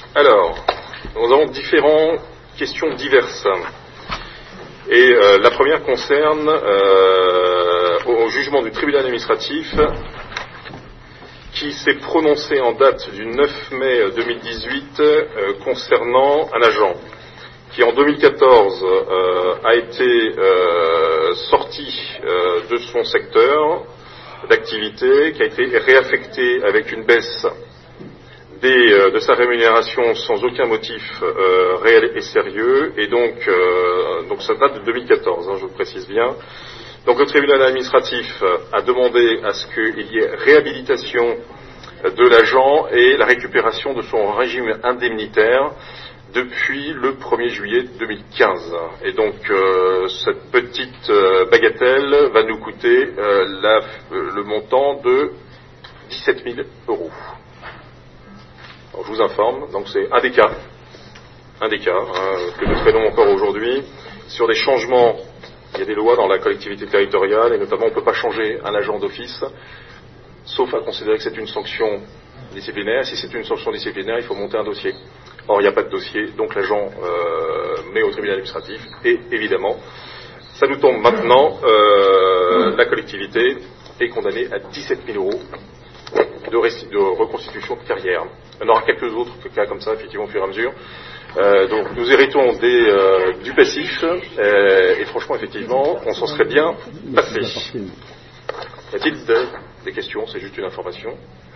Alors, nous avons différentes questions diverses. Et la première concerne au jugement du tribunal administratif qui s'est prononcé en date du 9 mai 2018 concernant un agent qui en 2014 a été sorti de son secteur d'activité, qui a été réaffecté avec une baisse de sa rémunération sans aucun motif réel et sérieux, et donc ça date de 2014, je le précise bien. Donc le tribunal administratif a demandé à ce qu'il y ait réhabilitation de l'agent et la récupération de son régime indemnitaire depuis le 1er juillet 2015. Et donc cette petite bagatelle va nous coûter le montant de 17 000 €. Alors, je vous informe, donc c'est un des cas que nous traitons encore aujourd'hui, sur des changements. Il y a des lois dans la collectivité territoriale, et notamment on ne peut pas changer un agent d'office, sauf à considérer que c'est une sanction disciplinaire. Si c'est une sanction disciplinaire, il faut monter un dossier. Or, il n'y a pas de dossier, donc l'agent met au tribunal administratif, et évidemment, ça nous tombe maintenant, la collectivité est condamnée à 17 000 € de reconstitution de carrière. Il y en aura quelques autres cas comme ça, effectivement, au fur et à mesure. Donc nous héritons du passif, et franchement, effectivement, on s'en serait bien passé. Y a-t-il des questions? C'est juste une information.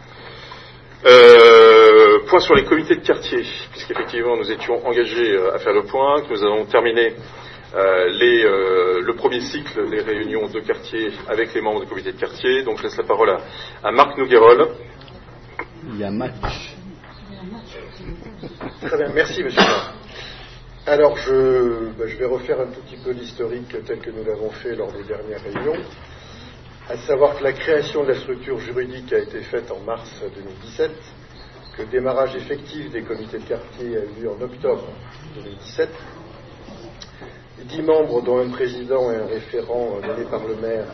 Point sur les comités de quartier, puisqu'effectivement nous étions engagés à faire le point, que nous avons terminé le premier cycle des réunions de quartier avec les membres du comité de quartier. Donc je laisse la parole à Marc Nouguerol. Il y a match. Très bien, merci monsieur. Alors je vais refaire un tout petit peu l'historique tel que nous l'avons fait lors des dernières réunions, à savoir que la création de la structure juridique a été faite en mars 2017, que le démarrage effectif des comités de quartier a eu lieu en octobre 2017. 10 membres, dont un président et un référent nommés par le maire,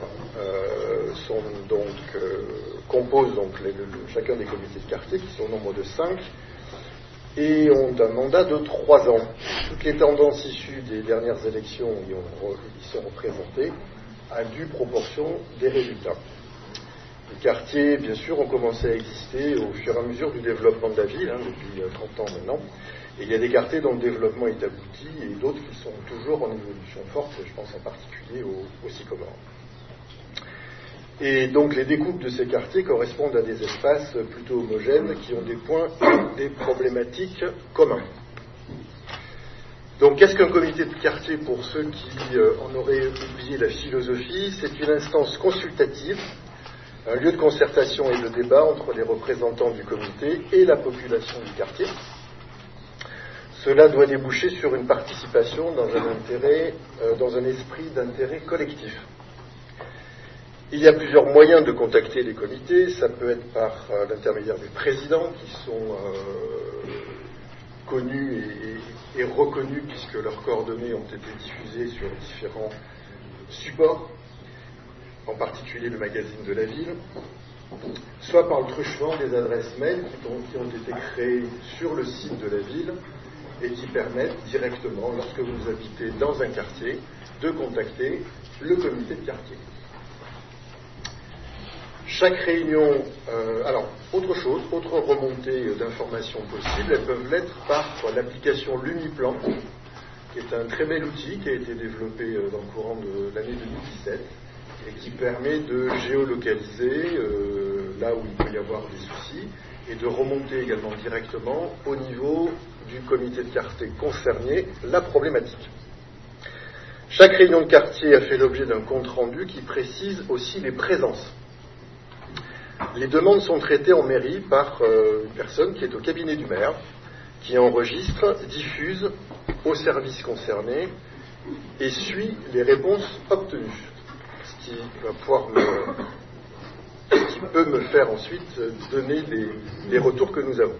composent donc chacun des comités de quartier, qui sont au nombre de 5, et ont un mandat de 3 ans. Toutes les tendances issues des dernières élections y sont représentées, à due proportion des résultats. Les quartiers, bien sûr, ont commencé à exister au fur et à mesure du développement de la ville, depuis 30 ans maintenant. Et il y a des quartiers dont le développement est abouti et d'autres qui sont toujours en évolution forte, je pense en particulier au Sycomore. Et donc les découpes de ces quartiers correspondent à des espaces plutôt homogènes qui ont des points et des problématiques communs. Donc qu'est-ce qu'un comité de quartier pour ceux qui en auraient oublié la philosophie? C'est une instance consultative, un lieu de concertation et de débat entre les représentants du comité et la population du quartier. Cela doit déboucher sur une participation dans un esprit d'intérêt collectif. Il y a plusieurs moyens de contacter les comités. Ça peut être par l'intermédiaire des présidents qui sont connus et reconnus puisque leurs coordonnées ont été diffusées sur différents supports, en particulier le magazine de la ville, soit par le truchement des adresses mail qui ont été créées sur le site de la ville et qui permettent directement, lorsque vous habitez dans un quartier, de contacter le comité de quartier. Chaque réunion, autre remontée d'informations possibles, elles peuvent l'être par l'application Lumiplan, qui est un très bel outil qui a été développé dans le courant de l'année 2017 et qui permet de géolocaliser là où il peut y avoir des soucis et de remonter également directement au niveau du comité de quartier concerné la problématique. Chaque réunion de quartier a fait l'objet d'un compte-rendu qui précise aussi les présences. Les demandes sont traitées en mairie par une personne qui est au cabinet du maire, qui enregistre, diffuse au service concerné et suit les réponses obtenues. Ce qui peut me faire ensuite donner les retours que nous avons.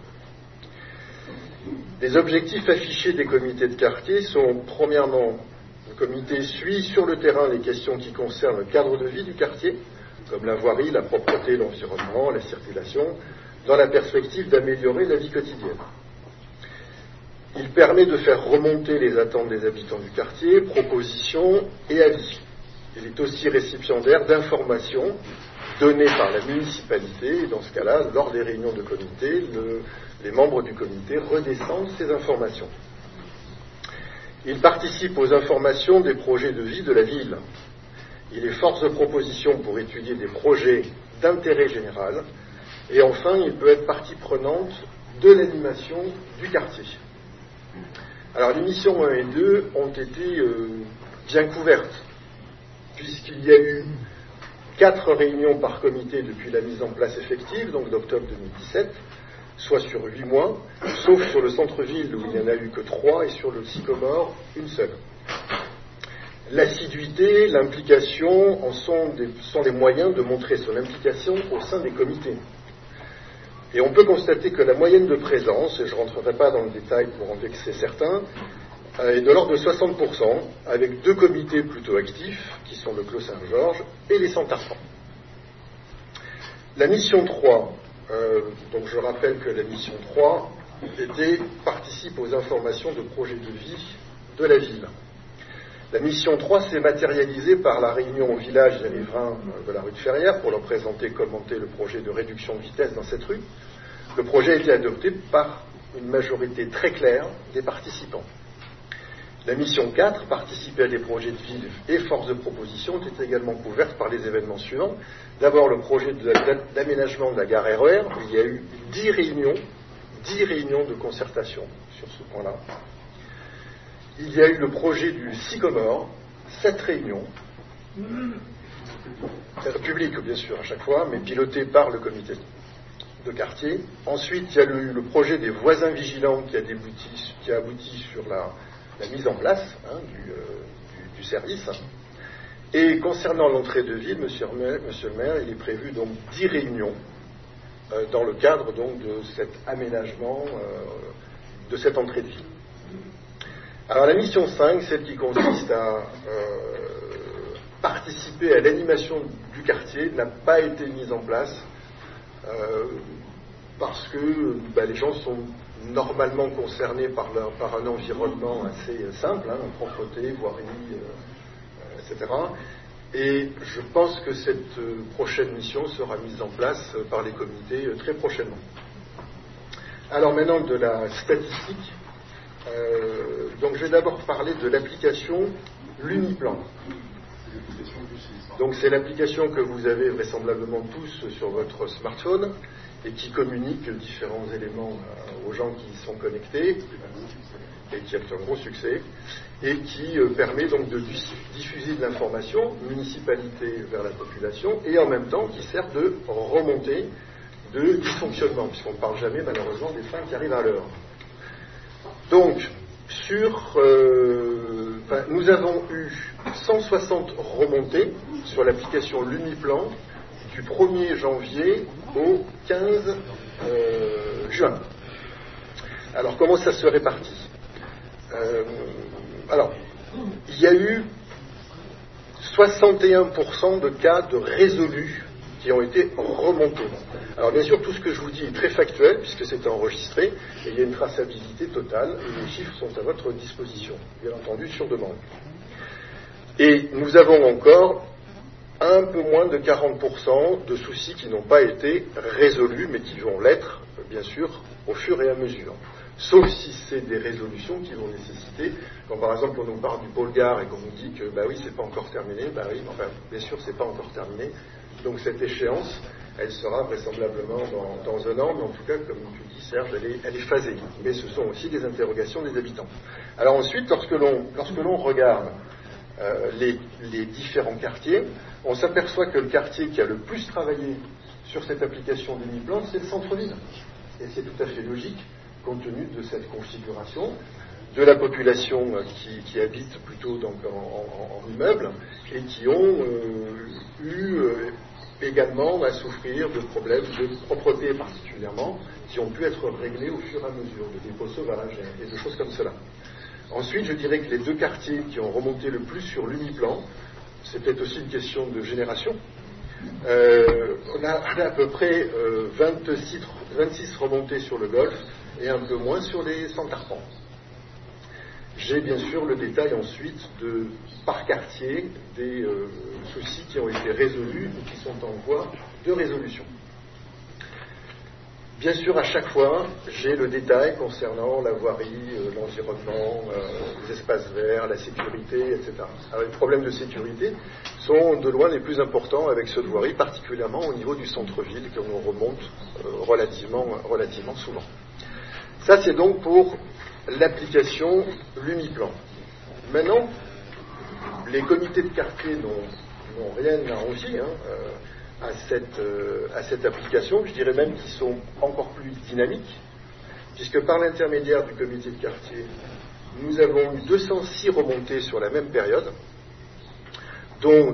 Les objectifs affichés des comités de quartier sont, premièrement, le comité suit sur le terrain les questions qui concernent le cadre de vie du quartier, comme la voirie, la propreté, l'environnement, la circulation, dans la perspective d'améliorer la vie quotidienne. Il permet de faire remonter les attentes des habitants du quartier, propositions et avis. Il est aussi récipiendaire d'informations données par la municipalité, et dans ce cas-là, lors des réunions de comité, les membres du comité redescendent ces informations. Il participe aux informations des projets de vie de la ville. Il est force de proposition pour étudier des projets d'intérêt général, et enfin, il peut être partie prenante de l'animation du quartier. Alors, les missions 1 et 2 ont été bien couvertes, puisqu'il y a eu 4 réunions par comité depuis la mise en place effective, donc d'octobre 2017, soit sur 8 mois, sauf sur le centre-ville où il n'y en a eu que 3 et sur le Sycomore, une seule. L'assiduité, l'implication sont les moyens de montrer son implication au sein des comités. Et on peut constater que la moyenne de présence, et je ne rentrerai pas dans le détail pour en vexer certains, est de l'ordre de 60%, avec 2 comités plutôt actifs, qui sont le Clos Saint-Georges et les Centarpans. La mission 3, donc je rappelle que la mission 3 participe aux informations de projets de vie de la ville. La mission 3 s'est matérialisée par la réunion au village des riverains de la rue de Ferrières pour leur présenter et commenter le projet de réduction de vitesse dans cette rue. Le projet a été adopté par une majorité très claire des participants. La mission 4, participer à des projets de ville et force de proposition, ont été également couvertes par les événements suivants. D'abord, le projet d'aménagement de la gare RER, où il y a eu 10 réunions de concertation sur ce point-là. Il y a eu le projet du Sycomore, 7 réunions, publiques bien sûr à chaque fois, mais pilotées par le comité de quartier. Ensuite, il y a eu le projet des voisins vigilants qui a abouti sur la mise en place du service. Et concernant l'entrée de ville, monsieur le maire, il est prévu donc 10 réunions dans le cadre donc de cet aménagement de cette entrée de ville. Alors la mission 5, celle qui consiste à participer à l'animation du quartier, n'a pas été mise en place parce que les gens sont normalement concernés par un environnement assez simple, propreté, voirie, etc. Et je pense que cette prochaine mission sera mise en place par les comités très prochainement. Alors maintenant de la statistique. Donc je vais d'abord parler de l'application Luniplan. Donc c'est l'application que vous avez vraisemblablement tous sur votre smartphone et qui communique différents éléments aux gens qui y sont connectés et qui a un gros succès et qui permet donc de diffuser de l'information, municipalité vers la population, et en même temps qui sert de remontée de dysfonctionnement, puisqu'on ne parle jamais malheureusement des fins qui arrivent à l'heure. Donc, nous avons eu 160 remontées sur l'application Luniplan du 1er janvier au 15 juin. Alors, comment ça se répartit ? Alors, il y a eu 61% de cas de résolus qui ont été remontés. Alors bien sûr, tout ce que je vous dis est très factuel, puisque c'est enregistré, et il y a une traçabilité totale, et les chiffres sont à votre disposition, bien entendu, sur demande. Et nous avons encore un peu moins de 40% de soucis qui n'ont pas été résolus, mais qui vont l'être, bien sûr, au fur et à mesure. Sauf si c'est des résolutions qui vont nécessiter, quand par exemple on nous parle du pôle gare et qu'on nous dit que oui, c'est pas encore terminé, oui, enfin, bien sûr, c'est pas encore terminé. Donc cette échéance, elle sera vraisemblablement dans un an, mais en tout cas, comme tu dis Serge, elle est phasée. Mais ce sont aussi des interrogations des habitants. Alors ensuite, lorsque l'on regarde les différents quartiers, on s'aperçoit que le quartier qui a le plus travaillé sur cette application Luniplan, c'est le centre-ville. Et c'est tout à fait logique, compte tenu de cette configuration, de la population qui habite plutôt donc en immeuble, et qui ont eu également à souffrir de problèmes de propreté particulièrement, qui ont pu être réglés au fur et à mesure, de dépôts sauvages et de choses comme cela. Ensuite, je dirais que les 2 quartiers qui ont remonté le plus sur Luniplan, c'est peut-être aussi une question de génération. On a à peu près 26 remontées sur le Golfe et un peu moins sur les Centarpans. j'ai bien sûr le détail ensuite par quartier des soucis qui ont été résolus ou qui sont en voie de résolution. Bien sûr, à chaque fois, j'ai le détail concernant la voirie, l'environnement, les espaces verts, la sécurité, etc. Alors, les problèmes de sécurité sont de loin les plus importants avec ceux de voirie, particulièrement au niveau du centre-ville, que l'on remonte relativement souvent. Ça, c'est donc pour l'application Lumiplan. Maintenant, les comités de quartier n'ont rien à envier à cette application, je dirais même qu'ils sont encore plus dynamiques, puisque par l'intermédiaire du comité de quartier, nous avons eu 206 remontées sur la même période, dont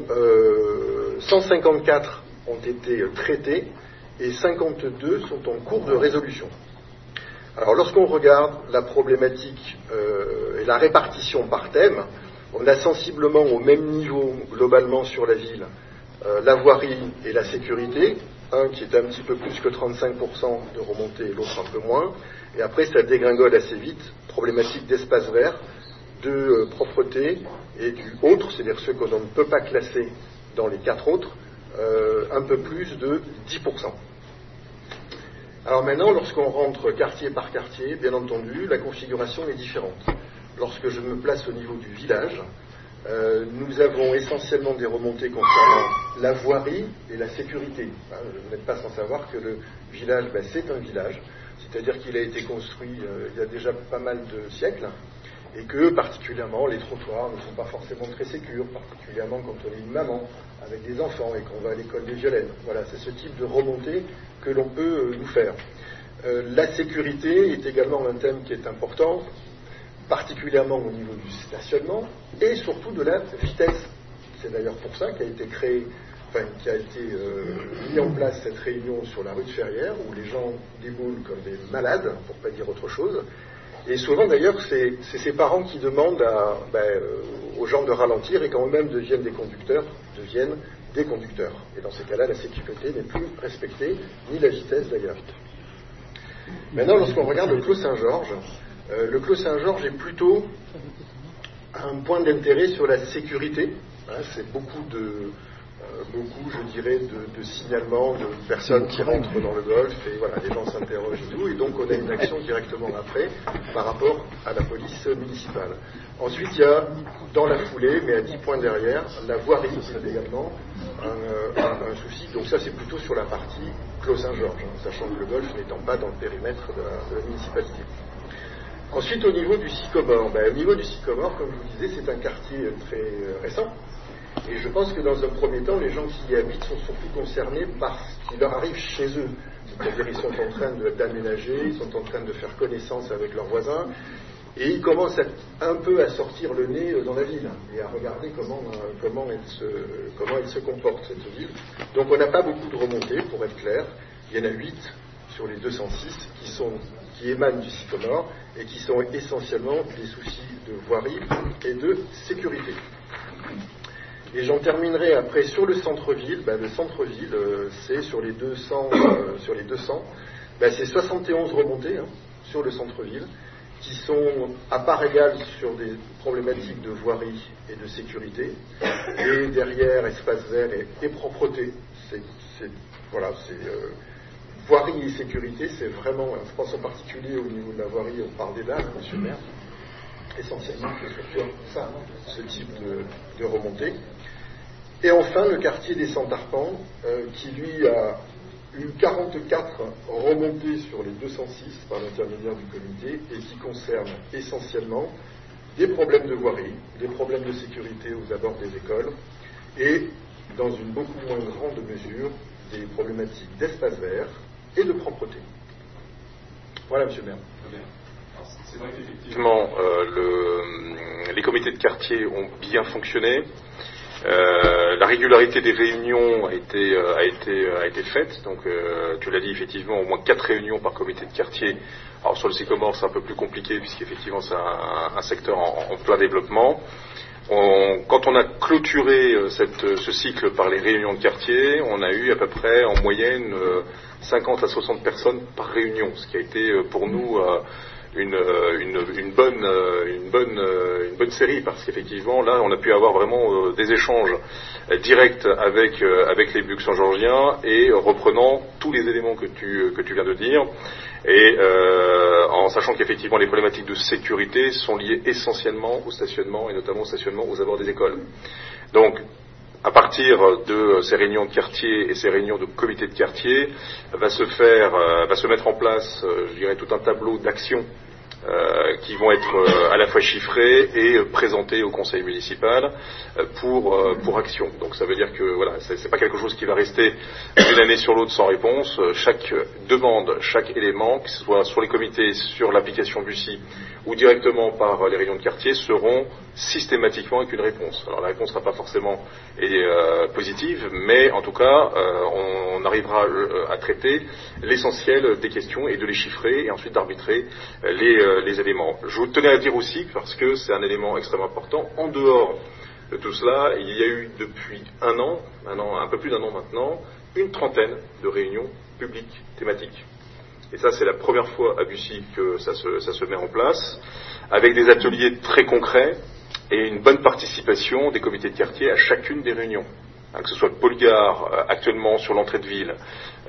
154 ont été traitées et 52 sont en cours de résolution. Alors lorsqu'on regarde la problématique et la répartition par thème, on a sensiblement au même niveau globalement sur la ville la voirie et la sécurité, un qui est un petit peu plus que 35% de remontée et l'autre un peu moins, et après ça dégringole assez vite, problématique d'espace vert, de propreté et du autre, c'est-à-dire ceux que l'on ne peut pas classer dans les 4 autres, un peu plus de 10%. Alors maintenant, lorsqu'on rentre quartier par quartier, bien entendu, la configuration est différente. Lorsque je me place au niveau du village, nous avons essentiellement des remontées concernant la voirie et la sécurité. Vous n'êtes pas sans savoir que le village, c'est un village, c'est-à-dire qu'il a été construit il y a déjà pas mal de siècles, et que particulièrement les trottoirs ne sont pas forcément très sécures, particulièrement quand on est une maman avec des enfants et qu'on va à l'école des Violaines. Voilà, c'est ce type de remontée que l'on peut nous faire. La sécurité est également un thème qui est important, particulièrement au niveau du stationnement et surtout de la vitesse. C'est d'ailleurs pour ça qu'a été mis en place cette réunion sur la rue de Ferrières, où les gens déboulent comme des malades, pour ne pas dire autre chose. Et souvent d'ailleurs, c'est ces parents qui demandent aux gens de ralentir, et quand eux-mêmes deviennent des conducteurs. Et dans ces cas-là, la sécurité n'est plus respectée, ni la vitesse d'ailleurs. Maintenant, lorsqu'on regarde le Clos Saint-Georges, le Clos Saint-Georges est plutôt un point d'intérêt sur la sécurité. C'est beaucoup, je dirais, de signalements de personnes qui rentrent dans le golf, et voilà, les gens s'interrogent et tout, et donc on a une action directement après par rapport à la police municipale. Ensuite, il y a, dans la foulée, mais à 10 points derrière, la voirie, c'est également un souci. Donc ça, c'est plutôt sur la partie Clos Saint-Georges, sachant que le golf n'étant pas dans le périmètre de la municipalité. Ensuite, au niveau du Sycomore, au niveau du Sycomore, comme je vous disais, c'est un quartier très récent. Et je pense que dans un premier temps, les gens qui y habitent sont surtout concernés par ce qui leur arrive chez eux. C'est-à-dire qu'ils sont en train d'aménager, ils sont en train de faire connaissance avec leurs voisins, et ils commencent un peu à sortir le nez dans la ville et à regarder comment elle se comporte, cette ville. Donc on n'a pas beaucoup de remontées, pour être clair. Il y en a 8 sur les 206 qui émanent du Sycomore et qui sont essentiellement des soucis de voirie et de sécurité. Et j'en terminerai après sur le centre-ville. Le centre-ville, c'est sur les 200, c'est 71 remontées sur le centre-ville, qui sont à part égale sur des problématiques de voirie et de sécurité. Et derrière, espace vert et propreté. Voirie et sécurité, c'est vraiment, je pense en particulier au niveau de la voirie, on parle des dalles, monsieur le maire, essentiellement, c'est surtout ça, ce type de remontée. Et enfin, le quartier des Cent-Arpents, qui lui a eu 44 remontées sur les 206 par l'intermédiaire du comité, et qui concerne essentiellement des problèmes de voirie, des problèmes de sécurité aux abords des écoles, et dans une beaucoup moins grande mesure, des problématiques d'espace vert et de propreté. Voilà, monsieur le maire. C'est vrai qu'effectivement, les comités de quartier ont bien fonctionné. La régularité des réunions a été faite. Donc, tu l'as dit, effectivement, au moins 4 réunions par comité de quartier. Alors, sur le Sycomore, c'est un peu plus compliqué, puisqu'effectivement, c'est un secteur en plein développement. Quand on a clôturé ce cycle par les réunions de quartier, on a eu à peu près en moyenne 50 à 60 personnes par réunion, ce qui a été pour nous une bonne série, parce qu'effectivement là on a pu avoir vraiment des échanges directs avec les luxembourgeois et reprenant tous les éléments que tu viens de dire, et en sachant qu'effectivement les problématiques de sécurité sont liées essentiellement au stationnement, et notamment au stationnement aux abords des écoles. Donc à partir de ces réunions de quartier et ces réunions de comité de quartier, va se mettre en place, je dirais, tout un tableau d'actions qui vont être à la fois chiffrés et présentés au conseil municipal pour action. Donc ça veut dire que voilà, c'est pas quelque chose qui va rester d'une année sur l'autre sans réponse. Chaque demande, chaque élément, que ce soit sur les comités, sur l'application BUCI ou directement par les réunions de quartier, seront systématiquement avec une réponse. Alors la réponse ne sera pas forcément positive, mais en tout cas on arrivera à traiter l'essentiel des questions et de les chiffrer et ensuite d'arbitrer les éléments. Je vous tenais à dire aussi, parce que c'est un élément extrêmement important, en dehors de tout cela, il y a eu depuis un peu plus d'un an maintenant, une trentaine de réunions publiques thématiques. Et ça, c'est la première fois à Bussy que ça se met en place, avec des ateliers très concrets et une bonne participation des comités de quartier à chacune des réunions. Que ce soit le pôle gare actuellement sur l'entrée de ville,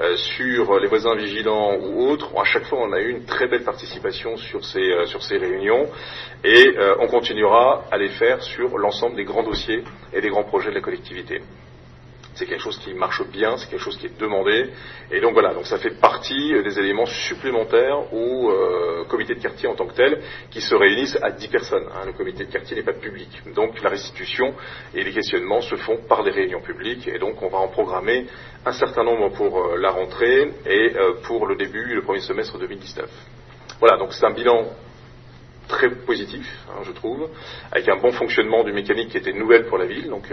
sur les voisins vigilants ou autres, à chaque fois on a eu une très belle participation sur ces réunions, et on continuera à les faire sur l'ensemble des grands dossiers et des grands projets de la collectivité. C'est quelque chose qui marche bien, c'est quelque chose qui est demandé, et donc voilà, donc ça fait partie des éléments supplémentaires au comité de quartier en tant que tel, qui se réunissent à 10 personnes. Le comité de quartier n'est pas public, donc la restitution et les questionnements se font par des réunions publiques, et donc on va en programmer un certain nombre pour la rentrée et pour le premier semestre 2019. Voilà, donc c'est un bilan très positif, je trouve, avec un bon fonctionnement du mécanique qui était nouvelle pour la ville, donc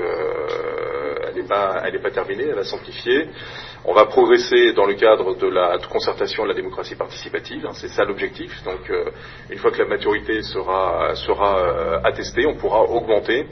elle n'est pas terminée, elle va s'amplifier. On va progresser dans le cadre de la concertation de la démocratie participative, c'est ça l'objectif. Donc une fois que la maturité sera attestée, on pourra augmenter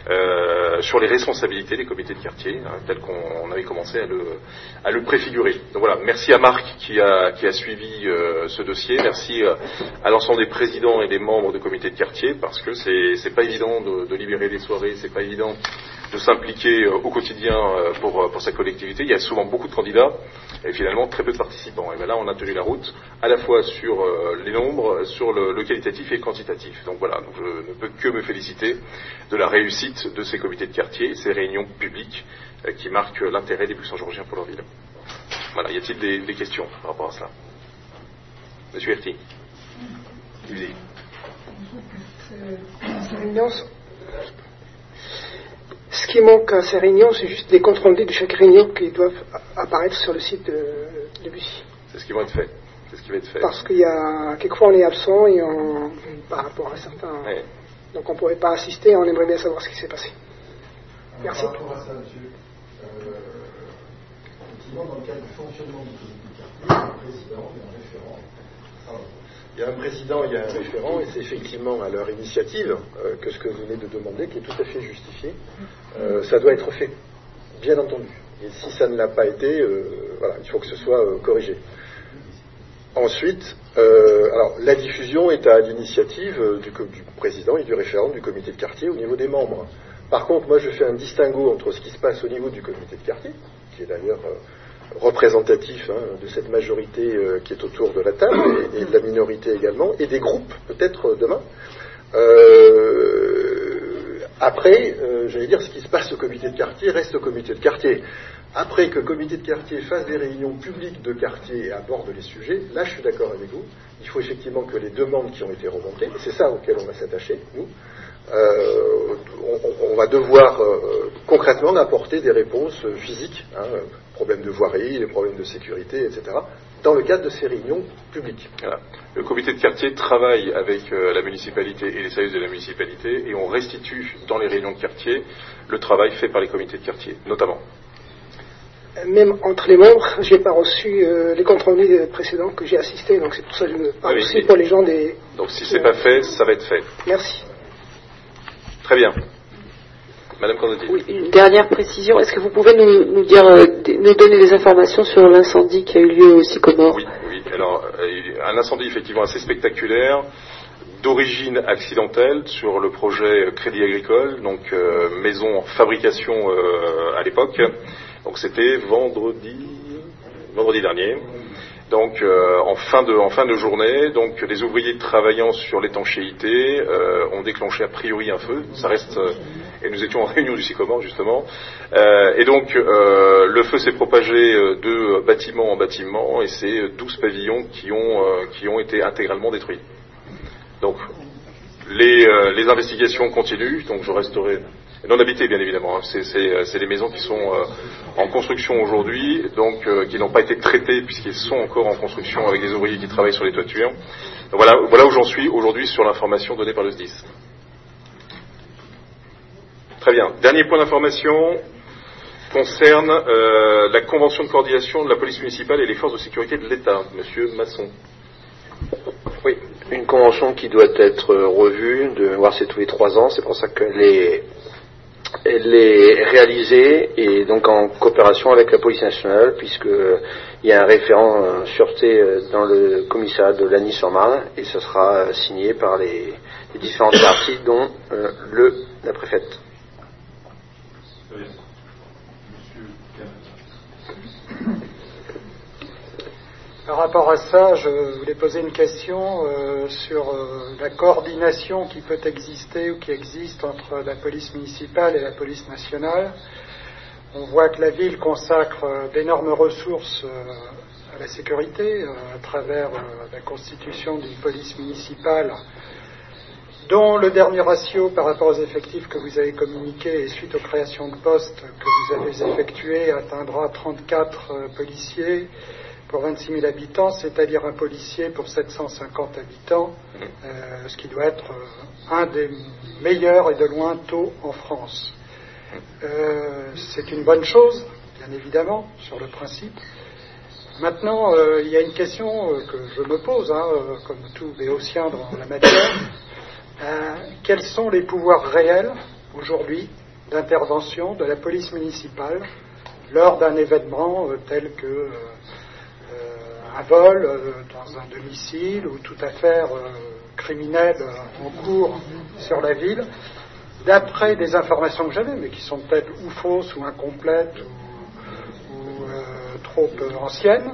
sur les responsabilités des comités de quartier, tel qu'on avait commencé à le préfigurer. Donc voilà, merci à Marc qui a suivi ce dossier, merci à l'ensemble des présidents et des membres de comités de quartier, parce que c'est pas évident de libérer des soirées, c'est pas évident de s'impliquer au quotidien pour sa collectivité. Il y a souvent beaucoup de candidats et finalement très peu de participants. Et bien là, on a tenu la route à la fois sur les nombres, sur le qualitatif et le quantitatif. Donc voilà, donc je ne peux que me féliciter de la réussite de ces comités de quartier et ces réunions publiques qui marquent l'intérêt des Luxembourgeois pour leur ville. Voilà, y a-t-il des questions par rapport à cela? Monsieur Herty. Ce qui manque à ces réunions, c'est juste des comptes rendus de chaque réunion qui doivent apparaître sur le site de Bussy. C'est ce qui va être fait. Parce qu'il y a quelquefois on est absent et par rapport à certains. Ouais. Donc on ne pourrait pas assister, on aimerait bien savoir ce qui s'est passé. Merci. Par rapport à ça, monsieur, effectivement, dans le cadre du fonctionnement du comité de quartier, il y a un président, il y a un référent. Il y a un référent, et c'est effectivement à leur initiative que ce que vous venez de demander, qui est tout à fait justifié, ça doit être fait, bien entendu. Et si ça ne l'a pas été, voilà, il faut que ce soit corrigé. Ensuite, alors la diffusion est à l'initiative du président et du référent du comité de quartier au niveau des membres. Par contre, moi je fais un distinguo entre ce qui se passe au niveau du comité de quartier, qui est d'ailleurs représentatif de cette majorité qui est autour de la table, et de la minorité également, et des groupes, peut-être demain. Après, j'allais dire, ce qui se passe au comité de quartier reste au comité de quartier. Après que le comité de quartier fasse des réunions publiques de quartier et aborde les sujets, là je suis d'accord avec vous, il faut effectivement que les demandes qui ont été remontées, et c'est ça auquel on va s'attacher, nous, on va devoir concrètement apporter des réponses physiques, problèmes de voirie, les problèmes de sécurité, etc., dans le cadre de ces réunions publiques. Voilà. Le comité de quartier travaille avec la municipalité et les services de la municipalité, et on restitue dans les réunions de quartier le travail fait par les comités de quartier, notamment. Même entre les membres, je n'ai pas reçu les comptes rendus précédents que j'ai assistés, donc c'est pour ça que je me parle aussi pour les gens des... Donc si c'est pas fait, ça va être fait. Merci. Très bien. Madame Cordotti. Oui, une dernière précision. Est-ce que vous pouvez nous donner des informations sur l'incendie qui a eu lieu au Sycomore? Oui. Alors, un incendie effectivement assez spectaculaire, d'origine accidentelle sur le projet Crédit Agricole, donc maison en fabrication à l'époque. Donc c'était vendredi dernier. Donc en fin de journée, donc les ouvriers travaillant sur l'étanchéité ont déclenché a priori un feu. Ça reste et nous étions en réunion du Sycomore justement. Et donc le feu s'est propagé de bâtiment en bâtiment et c'est 12 pavillons qui ont été intégralement détruits. Donc les investigations continuent. Donc je resterai non habitées bien évidemment. Hein. C'est des maisons qui sont en construction aujourd'hui, donc qui n'ont pas été traitées puisqu'ils sont encore en construction avec des ouvriers qui travaillent sur les toitures. Donc, voilà où j'en suis aujourd'hui sur l'information donnée par le SDIS. Très bien. Dernier point d'information concerne la convention de coordination de la police municipale et les forces de sécurité de l'État. Monsieur Masson. Oui, une convention qui doit être revue, de mémoire c'est tous les 3 ans, c'est pour ça qu'elle est réalisée et donc en coopération avec la police nationale, puisqu'il y a un référent sûreté dans le commissariat de Lagny-sur-Marne et ce sera signé par les différentes parties dont la préfète. Par rapport à ça, je voulais poser une question sur la coordination qui peut exister ou qui existe entre la police municipale et la police nationale. On voit que la ville consacre d'énormes ressources à la sécurité à travers la constitution d'une police municipale dont le dernier ratio par rapport aux effectifs que vous avez communiqué et suite aux créations de postes que vous avez effectuées atteindra 34 policiers pour 26 000 habitants, c'est-à-dire un policier pour 750 habitants, ce qui doit être un des meilleurs et de loin taux en France. C'est une bonne chose, bien évidemment, sur le principe. Maintenant, il y a une question que je me pose, comme tout béotien dans la matière. Quels sont les pouvoirs réels, aujourd'hui, d'intervention de la police municipale lors d'un événement tel que un vol dans un domicile ou toute affaire criminelle en cours sur la ville, d'après des informations que j'avais, mais qui sont peut-être ou fausses ou incomplètes ou trop anciennes,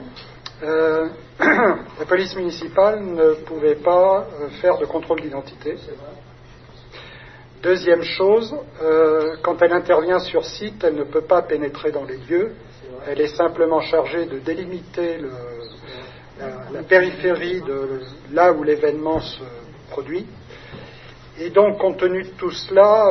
la police municipale ne pouvait pas faire de contrôle d'identité. Deuxième chose, quand elle intervient sur site, elle ne peut pas pénétrer dans les lieux. Elle est simplement chargée de délimiter la périphérie de là où l'événement se produit. Et donc, compte tenu de tout cela,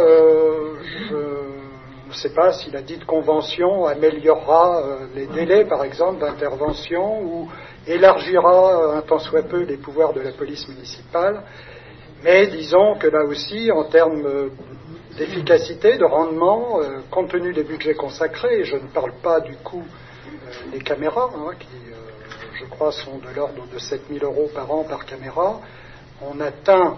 je ne sais pas si la dite convention améliorera les délais, par exemple, d'intervention ou élargira un tant soit peu les pouvoirs de la police municipale. Mais disons que là aussi, en termes d'efficacité, de rendement, compte tenu des budgets consacrés, et je ne parle pas du coût des caméras, qui, je crois, sont de l'ordre de 7 000 € par an par caméra, on atteint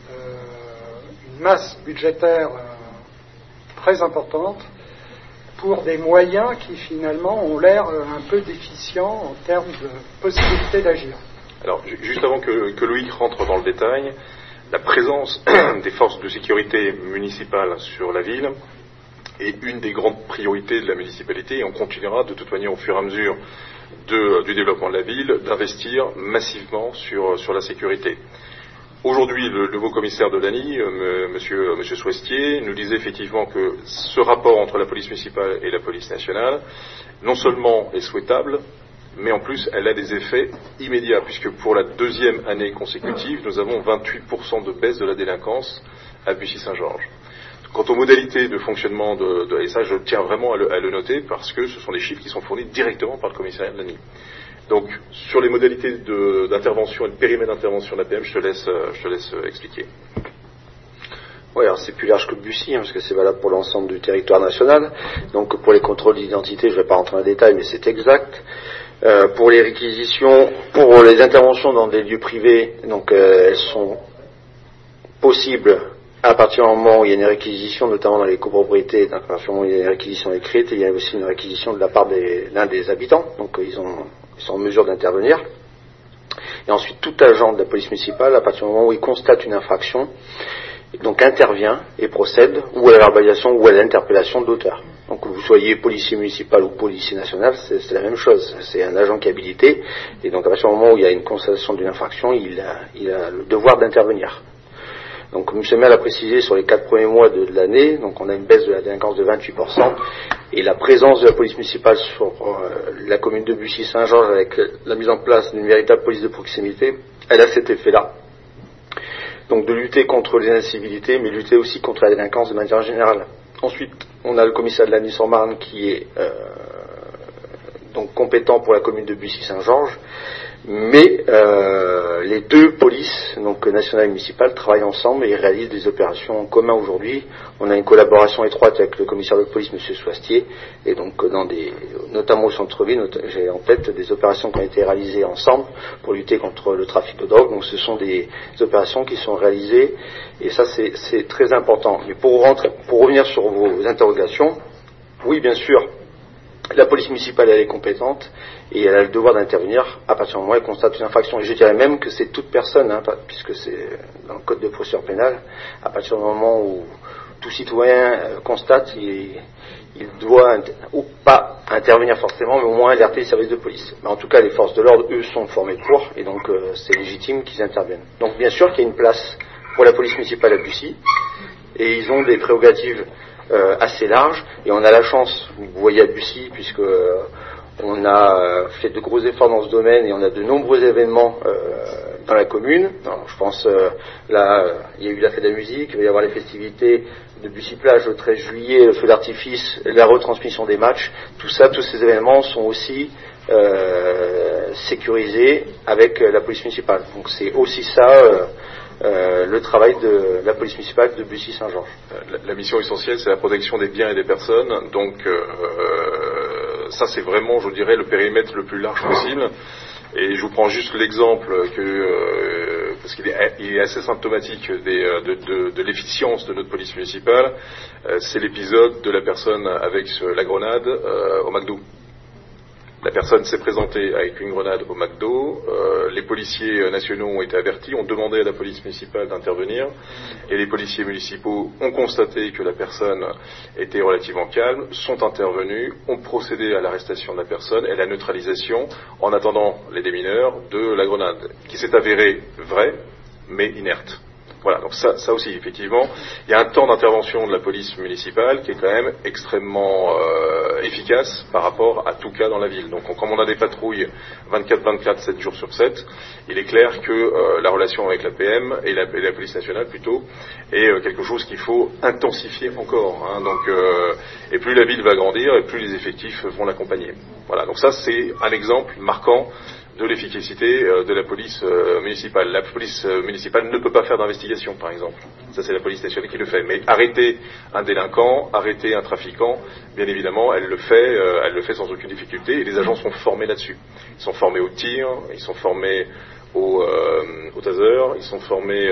une masse budgétaire très importante pour des moyens qui finalement ont l'air un peu déficients en termes de possibilité d'agir. Alors, juste avant que Loïc rentre dans le détail, la présence des forces de sécurité municipales sur la ville est une des grandes priorités de la municipalité et on continuera de toute manière au fur et à mesure du développement de la ville d'investir massivement sur la sécurité. Aujourd'hui, le nouveau commissaire de Lagny, monsieur Souestier, nous disait effectivement que ce rapport entre la police municipale et la police nationale, non seulement est souhaitable, mais en plus, elle a des effets immédiats, puisque pour la 2e année consécutive, nous avons 28% de baisse de la délinquance à Bussy-Saint-Georges. Quant aux modalités de fonctionnement et ça, je tiens vraiment à le noter, parce que ce sont des chiffres qui sont fournis directement par le commissariat de Lagny. Donc, sur les modalités d'intervention et le périmètre d'intervention de l'APM, je te laisse expliquer. Oui, alors c'est plus large que Bussy, parce que c'est valable pour l'ensemble du territoire national. Donc, pour les contrôles d'identité, je ne vais pas rentrer dans le détail, mais c'est exact. Pour les réquisitions, pour les interventions dans des lieux privés, donc elles sont possibles à partir du moment où il y a une réquisition, notamment dans les copropriétés, donc à partir du moment où il y a une réquisition écrite, il y a aussi une réquisition de la part de l'un des habitants, donc ils sont en mesure d'intervenir. Et ensuite, tout agent de la police municipale, à partir du moment où il constate une infraction, donc intervient et procède ou à la verbalisation ou à l'interpellation de l'auteur. Donc que vous soyez policier municipal ou policier national, c'est la même chose. C'est un agent qui est habilité, et donc à partir du moment où il y a une constatation d'une infraction, il a le devoir d'intervenir. Donc, comme M. le maire l'a précisé, sur les 4 premiers mois de l'année, donc on a une baisse de la délinquance de 28%, et la présence de la police municipale sur la commune de Bussy-Saint-Georges, avec la mise en place d'une véritable police de proximité, elle a cet effet-là. Donc de lutter contre les incivilités, mais lutter aussi contre la délinquance de manière générale. Ensuite, on a le commissariat de la Nice-en-Marne qui est donc compétent pour la commune de Bussy-Saint-Georges, mais les deux polices, donc nationale et municipale, travaillent ensemble et réalisent des opérations en commun aujourd'hui. On a une collaboration étroite avec le commissaire de police, M. Soistier, et donc notamment au centre-ville, j'ai en tête des opérations qui ont été réalisées ensemble pour lutter contre le trafic de drogue. Donc ce sont des opérations qui sont réalisées, et ça c'est très important. Mais pour revenir sur vos interrogations, oui, bien sûr, la police municipale, elle est compétente et elle a le devoir d'intervenir à partir du moment où elle constate une infraction. Et je dirais même que c'est toute personne, puisque c'est dans le code de procédure pénale, à partir du moment où tout citoyen constate, il doit, ou pas intervenir forcément, mais au moins alerter les services de police. Mais en tout cas, les forces de l'ordre, eux, sont formés pour, et donc c'est légitime qu'ils interviennent. Donc bien sûr qu'il y a une place pour la police municipale à Bussy, et ils ont des prérogatives assez large, et on a la chance, vous voyez à Bussy, puisque on a fait de gros efforts dans ce domaine et on a de nombreux événements dans la commune. Alors, je pense là, il y a eu la fête de la musique, il va y avoir les festivités de Bussy-Plage le 13 juillet, le feu d'artifice, la retransmission des matchs, tous ces événements sont aussi sécurisés avec la police municipale. Donc c'est aussi ça le travail de la police municipale de Bussy-Saint-Georges. La mission essentielle, c'est la protection des biens et des personnes. Donc ça, c'est vraiment, je dirais, le périmètre le plus large possible. Et je vous prends juste l'exemple parce qu'il est assez symptomatique de l'efficience de notre police municipale. C'est l'épisode de la personne avec la grenade au McDo. La personne s'est présentée avec une grenade au McDo, les policiers nationaux ont été avertis, ont demandé à la police municipale d'intervenir, et les policiers municipaux ont constaté que la personne était relativement calme, sont intervenus, ont procédé à l'arrestation de la personne et à la neutralisation, en attendant les démineurs, de la grenade, qui s'est avérée vraie, mais inerte. Voilà, donc ça aussi, effectivement, il y a un temps d'intervention de la police municipale qui est quand même extrêmement efficace par rapport à tout cas dans la ville. Donc, comme on a des patrouilles 24/24, 7 jours sur 7, il est clair que la relation avec la PM et la police nationale plutôt est quelque chose qu'il faut intensifier encore. Donc, et plus la ville va grandir et plus les effectifs vont l'accompagner. Voilà, donc ça c'est un exemple marquant de l'efficacité de la police municipale. La police municipale ne peut pas faire d'investigation, par exemple. Ça, c'est la police nationale qui le fait. Mais arrêter un délinquant, arrêter un trafiquant, bien évidemment, elle le fait sans aucune difficulté, et les agents sont formés là-dessus. Ils sont formés au tir, ils sont formés au taser, ils sont formés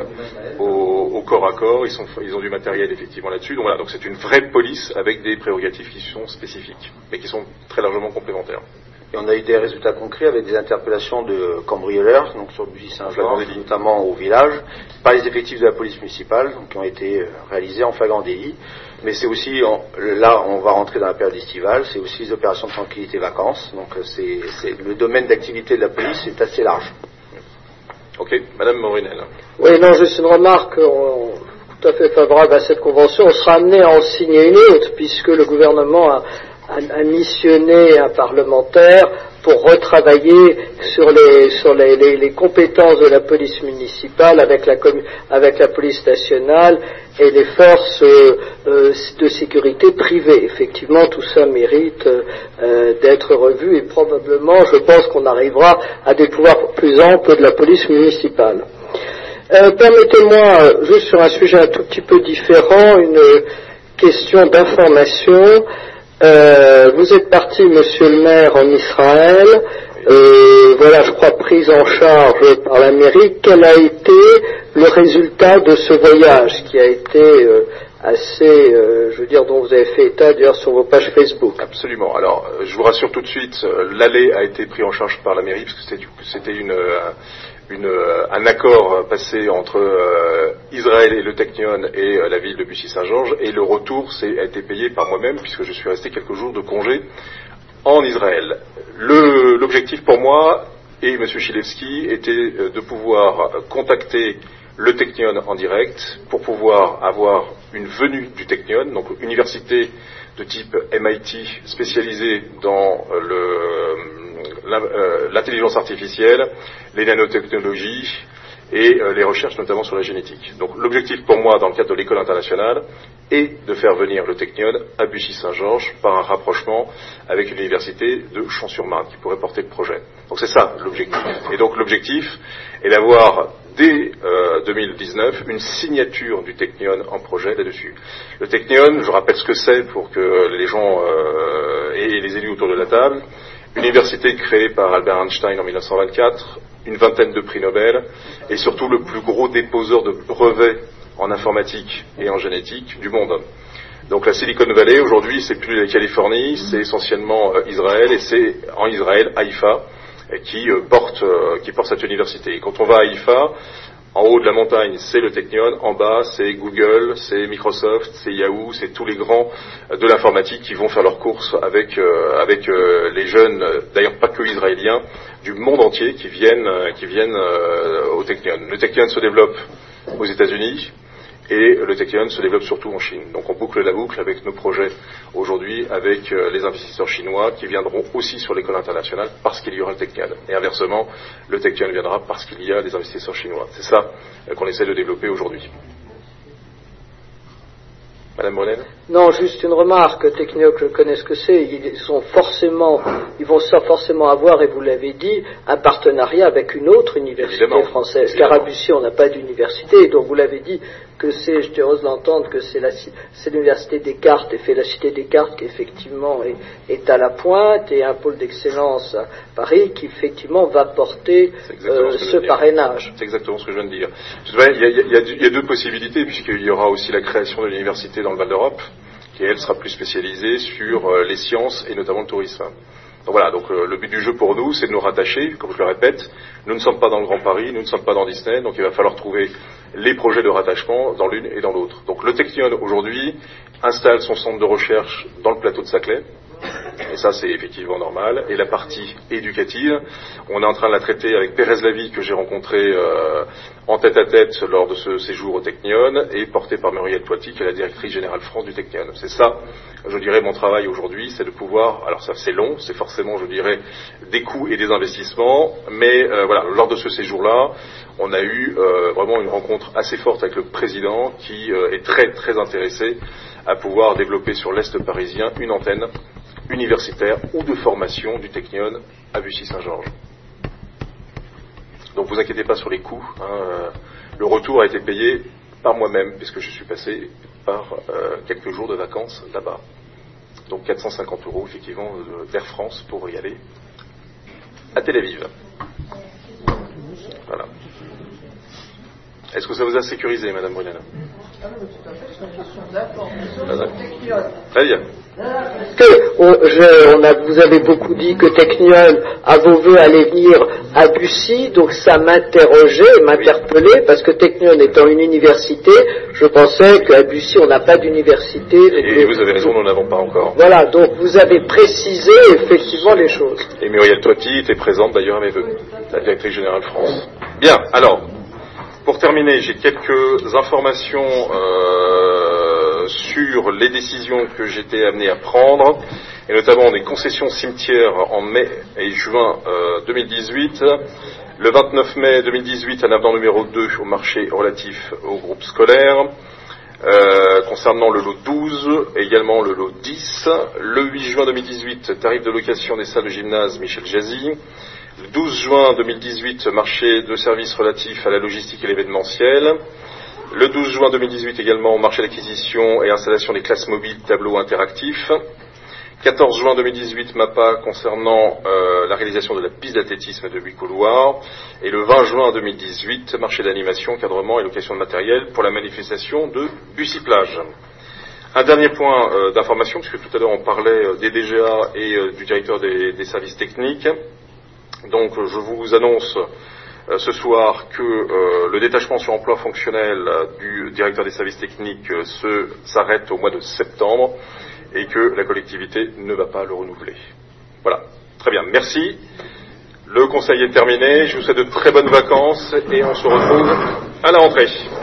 au corps à corps, ils ont du matériel effectivement là-dessus. Donc voilà, donc c'est une vraie police avec des prérogatives qui sont spécifiques, mais qui sont très largement complémentaires. Et on a eu des résultats concrets avec des interpellations de cambrioleurs, donc sur Bussy-Saint-Georges, notamment au village, par les effectifs de la police municipale, donc qui ont été réalisés en flagrant délit. Mais c'est aussi, là on va rentrer dans la période estivale, c'est aussi les opérations de tranquillité vacances, donc le domaine d'activité de la police est assez large. Ok, Madame Morinel. Oui, non, juste une remarque, tout à fait favorable à cette convention. On sera amené à en signer une autre, puisque le gouvernement a missionné un parlementaire pour retravailler sur les compétences de la police municipale avec la police nationale et les forces de sécurité privées. Effectivement, tout ça mérite d'être revu, et probablement, je pense qu'on arrivera à des pouvoirs plus amples de la police municipale. Permettez-moi, juste sur un sujet un tout petit peu différent, une question d'information. Vous êtes parti, monsieur le maire, en Israël, voilà, je crois, prise en charge par la mairie. Quel a été le résultat de ce voyage qui a été assez, je veux dire, dont vous avez fait état d'ailleurs sur vos pages Facebook. Absolument. Alors, je vous rassure tout de suite, l'aller a été pris en charge par la mairie, parce que c'était un accord passé entre Israël et le Technion et la ville de Bussy-Saint-Georges, et le retour a été payé par moi-même, puisque je suis resté quelques jours de congé en Israël. L'objectif pour moi et M. Chilewski était de pouvoir contacter le Technion en direct pour pouvoir avoir une venue du Technion, donc université de type MIT spécialisée dans l'intelligence artificielle, les nanotechnologies et les recherches notamment sur la génétique. Donc l'objectif pour moi dans le cadre de l'école internationale est de faire venir le Technion à Bussy-Saint-Georges par un rapprochement avec l'université de Champs-sur-Marne qui pourrait porter le projet. Donc c'est ça l'objectif. Et donc l'objectif est d'avoir dès 2019 une signature du Technion en projet là-dessus. Le Technion, je rappelle ce que c'est pour que les gens et les élus autour de la table, université créée par Albert Einstein en 1924, une vingtaine de prix Nobel et surtout le plus gros déposeur de brevets en informatique et en génétique du monde. Donc la Silicon Valley aujourd'hui c'est plus la Californie, c'est essentiellement Israël, et c'est en Israël Haïfa qui porte cette université. Et quand on va à Haïfa, en haut de la montagne c'est le Technion, en bas c'est Google, c'est Microsoft, c'est Yahoo, c'est tous les grands de l'informatique qui vont faire leurs courses avec les jeunes, d'ailleurs pas que israéliens, du monde entier qui viennent au Technion. Le Technion se développe aux États-Unis et le Technion se développe surtout en Chine. Donc on boucle la boucle avec nos projets aujourd'hui avec les investisseurs chinois qui viendront aussi sur l'école internationale parce qu'il y aura le Technion. Et inversement, le Technion viendra parce qu'il y a des investisseurs chinois. C'est ça qu'on essaie de développer aujourd'hui. Madame Brunel ? Non, juste une remarque. Technion, je connais ce que c'est. Ils vont forcément avoir, et vous l'avez dit, un partenariat avec une autre université française. Car à Bussy, on n'a pas d'université. Donc vous l'avez dit que j'étais heureuse d'entendre que c'est l'université Descartes, et fait la cité Descartes qui effectivement est à la pointe, et un pôle d'excellence à Paris qui effectivement va porter ce parrainage. C'est exactement ce que je viens de dire. Il y a deux possibilités, puisqu'il y aura aussi la création de l'université dans le Val d'Europe, qui elle sera plus spécialisée sur les sciences et notamment le tourisme. Donc voilà, le but du jeu pour nous, c'est de nous rattacher, comme je le répète, nous ne sommes pas dans le Grand Paris, nous ne sommes pas dans Disney, donc il va falloir trouver les projets de rattachement dans l'une et dans l'autre. Donc le Technion aujourd'hui installe son centre de recherche dans le plateau de Saclay, et ça c'est effectivement normal. Et la partie éducative, on est en train de la traiter avec Pérez Lavie, que j'ai rencontré en tête-à-tête lors de ce séjour au Technion, et porté par Muriel Toiti, qui est la directrice générale France du Technion. C'est ça, je dirais, mon travail aujourd'hui, c'est de pouvoir, alors ça c'est long, c'est forcément, je dirais, des coûts et des investissements, mais voilà, lors de ce séjour-là, on a eu vraiment une rencontre assez forte avec le président, qui est très très intéressé à pouvoir développer sur l'Est parisien une antenne universitaire ou de formation du Technion à Bussy-Saint-Georges. Donc vous inquiétez pas sur les coûts, le retour a été payé par moi-même, puisque je suis passé par quelques jours de vacances là-bas. Donc 450 € effectivement d'Air France pour y aller à Tel Aviv. Voilà. Est-ce que ça vous a sécurisé, Madame Brunel ? Très bien. Vous avez beaucoup dit que Technion, à vos voeux, allait venir à Bussy, donc ça m'interpellait, parce que Technion étant une université, je pensais qu'à Bussy on n'a pas d'université. Et vous avez raison, nous n'en avons pas encore. Voilà, donc vous avez précisé effectivement les choses. Et Muriel Toiti était présente d'ailleurs à mes voeux, la directrice générale France. Bien, alors, pour terminer, j'ai quelques informations sur les décisions que j'étais amené à prendre, et notamment des concessions cimetières en mai et juin 2018. Le 29 mai 2018, un avenant numéro 2 au marché relatif au groupe scolaire. Concernant le lot 12, également le lot 10. Le 8 juin 2018, tarif de location des salles de gymnase Michel Jazzy. Le 12 juin 2018, marché de services relatifs à la logistique et l'événementiel. Le 12 juin 2018 également, marché d'acquisition et installation des classes mobiles tableaux interactifs. 14 juin 2018, MAPA concernant la réalisation de la piste d'athlétisme de Buis-Couloir. Et le 20 juin 2018, marché d'animation, encadrement et location de matériel pour la manifestation de Bussy-Plage. Un dernier point d'information, puisque tout à l'heure on parlait des DGA et du directeur des services techniques. Donc je vous annonce ce soir que le détachement sur emploi fonctionnel du directeur des services techniques s'arrête au mois de septembre et que la collectivité ne va pas le renouveler. Voilà, très bien, merci. Le conseil est terminé, je vous souhaite de très bonnes vacances et on se retrouve à la rentrée.